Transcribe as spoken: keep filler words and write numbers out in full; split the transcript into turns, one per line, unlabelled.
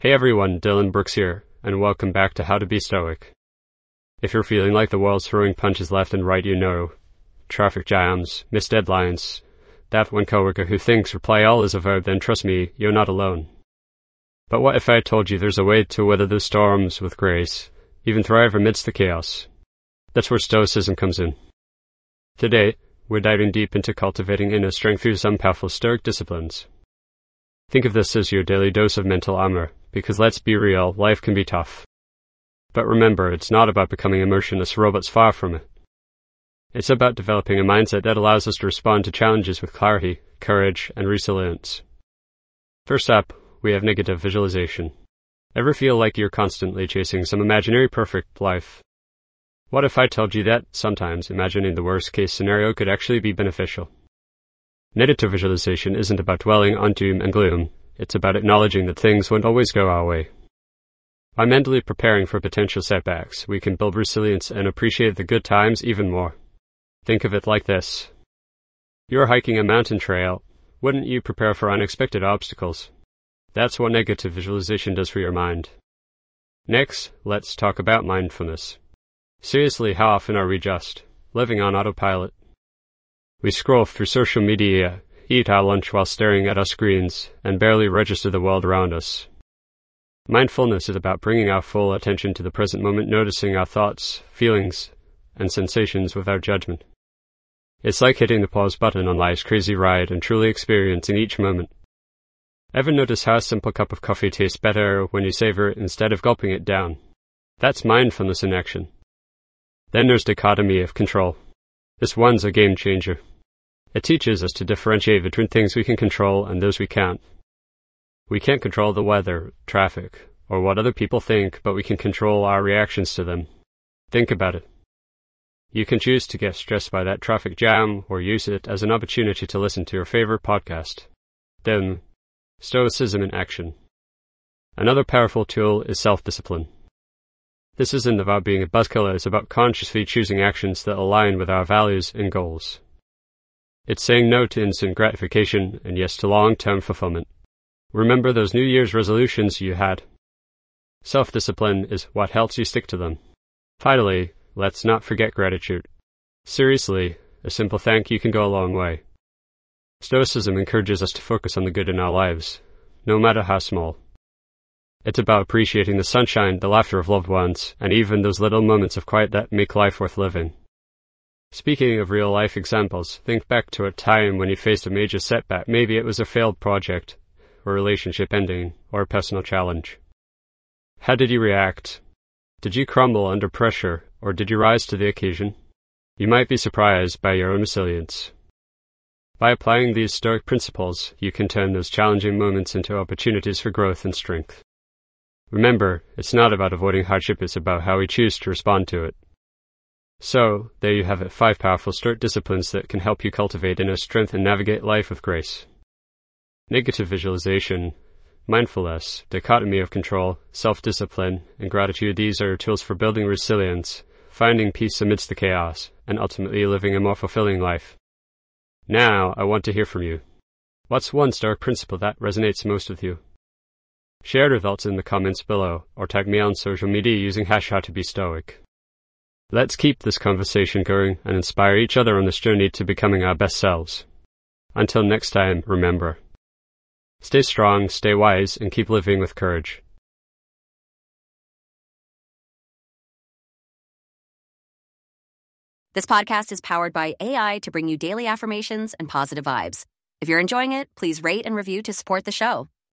Hey everyone, Dylan Brooks here, and welcome back to How to Be Stoic. If you're feeling like the world's throwing punches left and right, you know, traffic jams, missed deadlines, that one coworker who thinks reply all is a verb, then trust me, you're not alone. But what if I told you there's a way to weather the storms with grace, even thrive amidst the chaos? That's where Stoicism comes in. Today, we're diving deep into cultivating inner strength through some powerful Stoic disciplines. Think of this as your daily dose of mental armor, because let's be real, life can be tough. But remember, it's not about becoming emotionless robots, far from it. It's about developing a mindset that allows us to respond to challenges with clarity, courage, and resilience. First up, we have negative visualization. Ever feel like you're constantly chasing some imaginary perfect life? What if I told you that sometimes imagining the worst-case scenario could actually be beneficial? Negative visualization isn't about dwelling on doom and gloom. It's about acknowledging that things won't always go our way. By mentally preparing for potential setbacks, we can build resilience and appreciate the good times even more. Think of it like this. You're hiking a mountain trail. Wouldn't you prepare for unexpected obstacles? That's what negative visualization does for your mind. Next, let's talk about mindfulness. Seriously, how often are we just living on autopilot? We scroll through social media, eat our lunch while staring at our screens, and barely register the world around us. Mindfulness is about bringing our full attention to the present moment, noticing our thoughts, feelings, and sensations without judgment. It's like hitting the pause button on life's crazy ride and truly experiencing each moment. Ever notice how a simple cup of coffee tastes better when you savor it instead of gulping it down? That's mindfulness in action. Then there's dichotomy of control. This one's a game changer. It teaches us to differentiate between things we can control and those we can't. We can't control the weather, traffic, or what other people think, but we can control our reactions to them. Think about it. You can choose to get stressed by that traffic jam or use it as an opportunity to listen to your favorite podcast. Then, Stoicism in action. Another powerful tool is self-discipline. This isn't about being a buzzkill, it's about consciously choosing actions that align with our values and goals. It's saying no to instant gratification and yes to long-term fulfillment. Remember those New Year's resolutions you had? Self-discipline is what helps you stick to them. Finally, let's not forget gratitude. Seriously, a simple thank you can go a long way. Stoicism encourages us to focus on the good in our lives, no matter how small. It's about appreciating the sunshine, the laughter of loved ones, and even those little moments of quiet that make life worth living. Speaking of real-life examples, think back to a time when you faced a major setback. Maybe it was a failed project, a relationship ending, or a personal challenge. How did you react? Did you crumble under pressure, or did you rise to the occasion? You might be surprised by your own resilience. By applying these Stoic principles, you can turn those challenging moments into opportunities for growth and strength. Remember, it's not about avoiding hardship, it's about how we choose to respond to it. So, there you have it, five powerful Stoic disciplines that can help you cultivate inner strength and navigate life with grace. Negative visualization, mindfulness, dichotomy of control, self-discipline, and gratitude. These are tools for building resilience, finding peace amidst the chaos, and ultimately living a more fulfilling life. Now, I want to hear from you. What's one Stoic principle that resonates most with you? Share your thoughts in the comments below, or tag me on social media using hashtag How to Be Stoic. Let's keep this conversation going and inspire each other on this journey to becoming our best selves. Until next time, remember, stay strong, stay wise, and keep living with courage.
This podcast is powered by A I to bring you daily affirmations and positive vibes. If you're enjoying it, please rate and review to support the show.